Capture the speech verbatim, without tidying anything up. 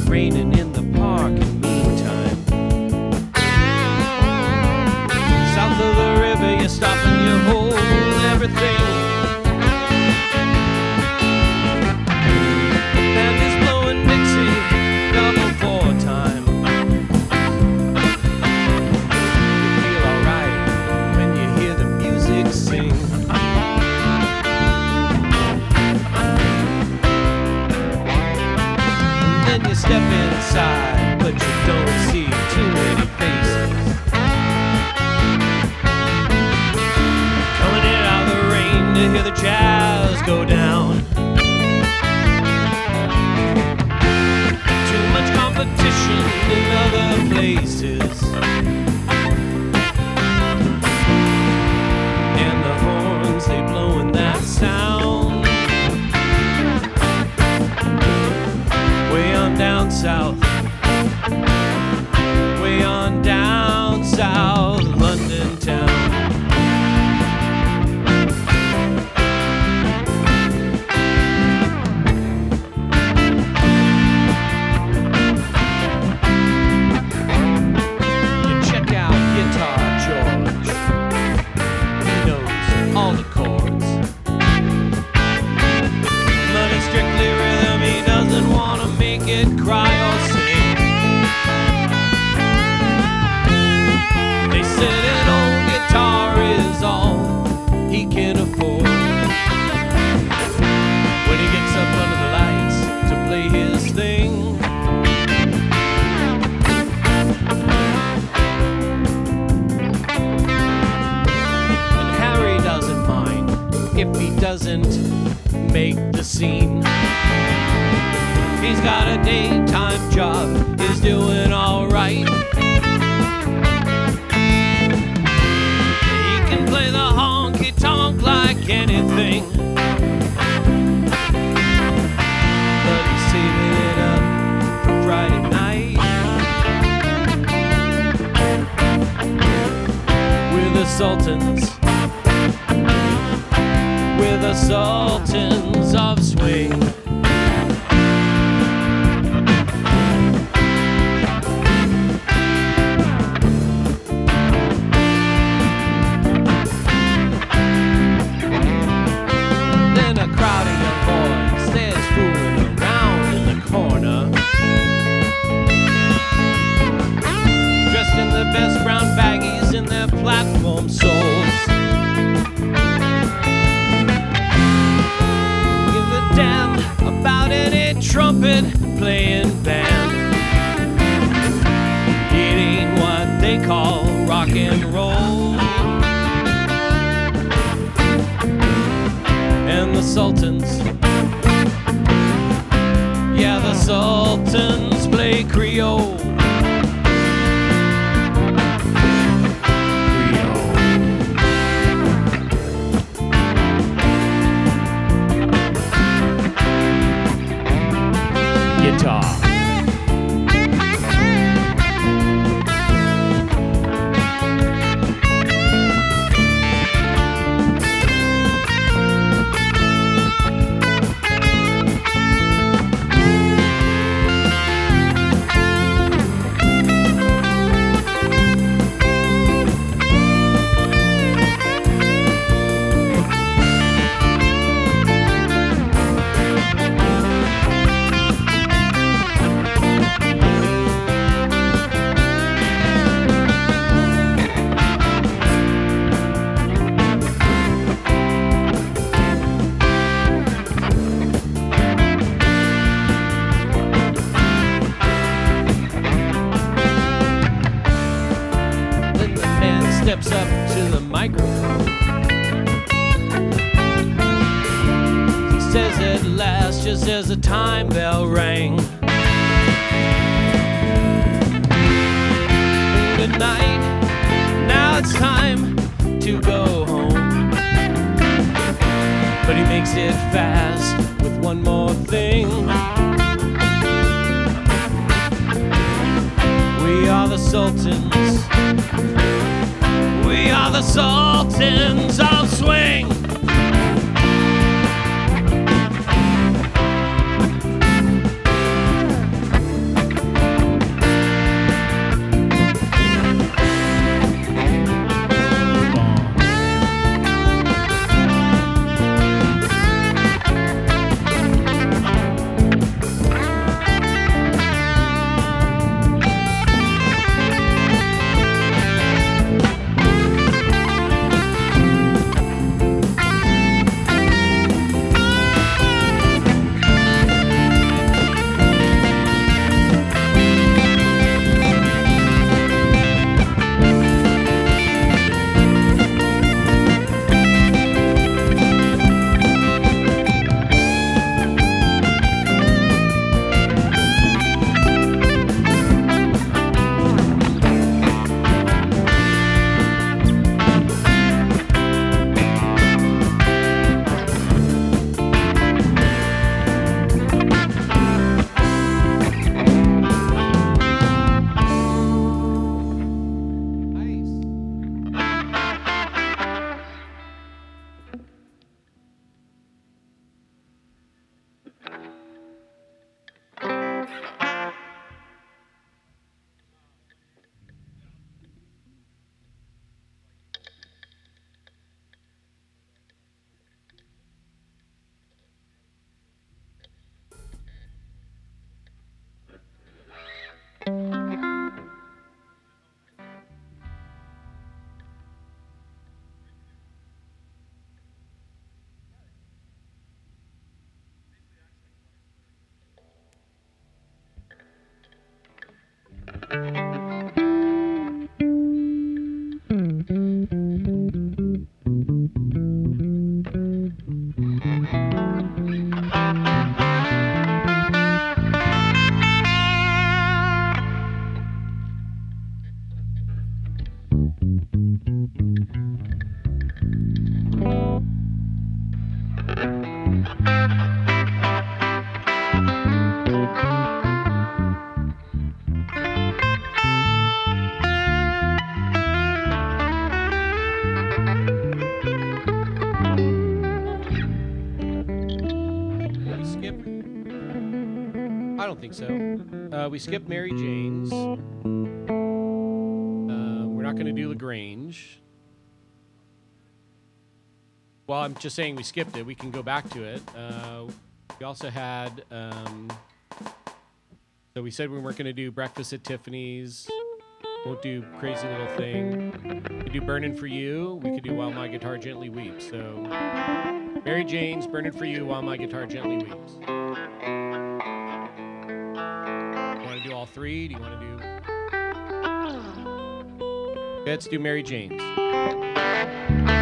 raining in the park in the meantime. South of the river, you stop and you hold everything. The band is blowing Dixie, double four time. You feel alright when you hear the music sing. Then you step inside, but you don't see too many faces. Coming in out of the rain to hear the jazz go down. Too much competition in other places, and the horns, they blowing that sound. Way on down south, way on down south, London town. You check out Guitar George, he knows all the chords. Money strictly rhythm, he doesn't want to make it cry or sing. They said an old guitar is all he can afford. When he gets up under the lights to play his thing, and Harry doesn't mind if he doesn't make the scene. He's got a daytime job, he's doing alright. He can play the honky-tonk like anything, but he's saving it up for Friday night. We're the Sultans, we're the Sultans of Swing. Best brown baggies in their platform soles. Give a damn about any trumpet playing band. It ain't what they call rock and roll. And the Sultans, yeah, the Sultans play Creole. Guitar. Steps up to the microphone. He says at last, just as the time bell rang, good night, now it's time to go home. But he makes it fast with one more thing. We are the Sultans, we are the Sultans of Swing. We skip. I don't think so. Uh, we skip Mary Jane's. Uh, we're not going to do LaGrange. Well, I'm just saying we skipped it. We can go back to it. Uh, we also had. Um, so we said we weren't going to do Breakfast at Tiffany's. Won't do Crazy Little Thing. We could do Burnin' For You. We could do While My Guitar Gently Weeps. So Mary Jane's Burnin' For You, While My Guitar Gently Weeps. You want to do all three? Do you want to do... Okay, let's do Mary Jane's.